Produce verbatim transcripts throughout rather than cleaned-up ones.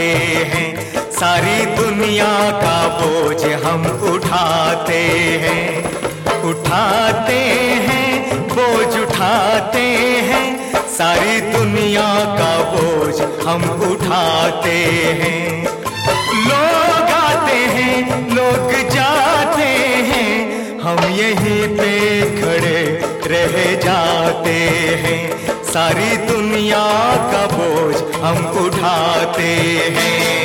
हैं, सारी दुनिया का बोझ हम उठाते हैं, उठाते हैं, बोझ उठाते हैं, सारी दुनिया का बोझ हम उठाते हैं। लोग आते हैं, लोग जाते हैं, हम यहीं पे खड़े रह जाते हैं, सारी दुनिया का बोझ हम उठाते हैं।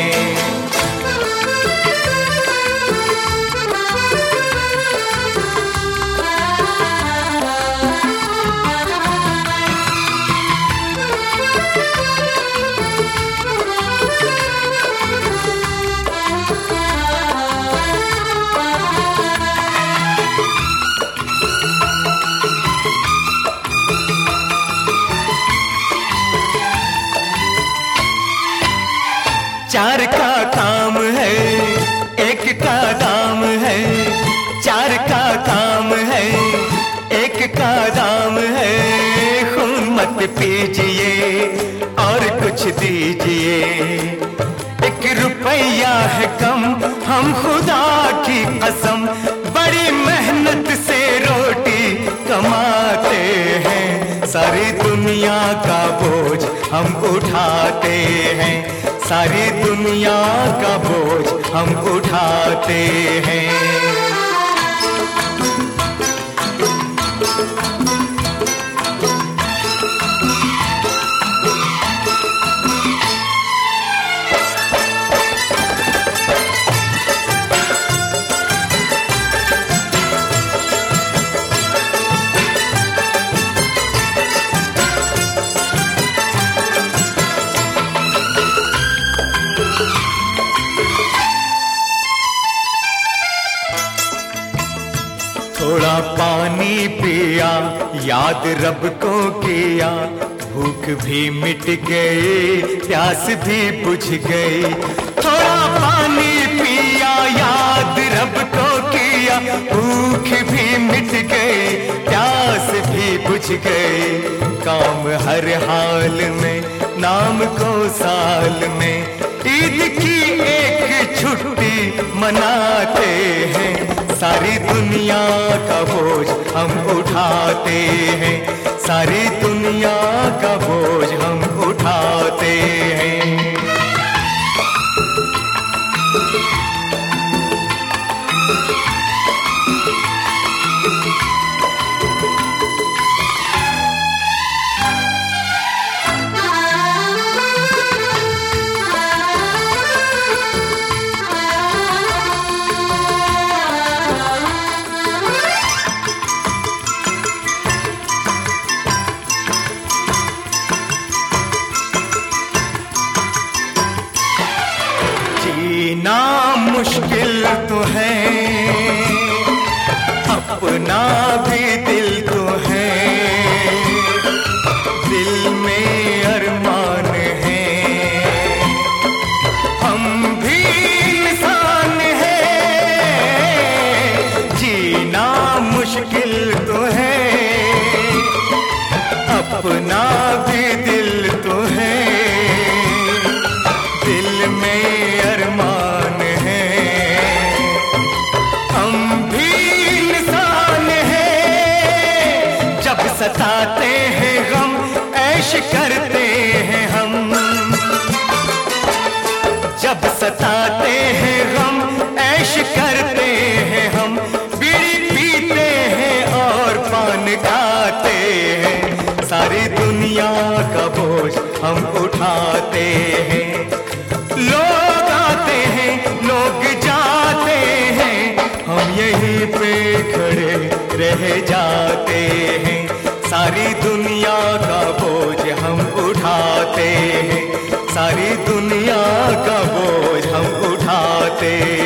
चार का काम है, एक का दाम है, चार का काम है, एक का दाम है, खून मत पीजिए और कुछ दीजिए, एक रुपया है कम, हम खुदा की कसम बड़ी मेहनत से रोटी कमाते हैं, सारी दुनिया का बोझ हम उठाते हैं, सारी दुनिया का बोझ हम उठाते हैं। थोड़ा पानी पिया, याद रब को किया, भूख भी मिट गई, प्यास भी बुझ गई। थोड़ा पानी पिया, याद रब को किया, भूख भी मिट गई, प्यास भी बुझ गई। काम हर हाल में, नाम को साल में, ईद की एक छुट्टी मनाते हैं, सारी दुनिया का बोझ हम उठाते हैं, सारी दुनिया का बोझ हम उठाते हैं। जीना मुश्किल तो है, अपना भी दिल तो है, दिल में अरमान है, हम भी इंसान हैं। जीना मुश्किल तो है, अपना भी दिल तो है, दिल में अरमान है, हम भी इंसान हैं। जब सताते हैं गम, ऐश करते हैं हम, जब सताते हैं गम, ऐश करते हैं हम, बीड़ी पीते हैं और पान खाते हैं, सारी दुनिया का बोझ हम उठाते हैं। लोग आते हैं, लोग जाते हैं, हम यहीं पे खड़े रह जाते हैं, सारी दुनिया का बोझ हम उठाते हैं, सारी दुनिया का बोझ हम उठाते हैं।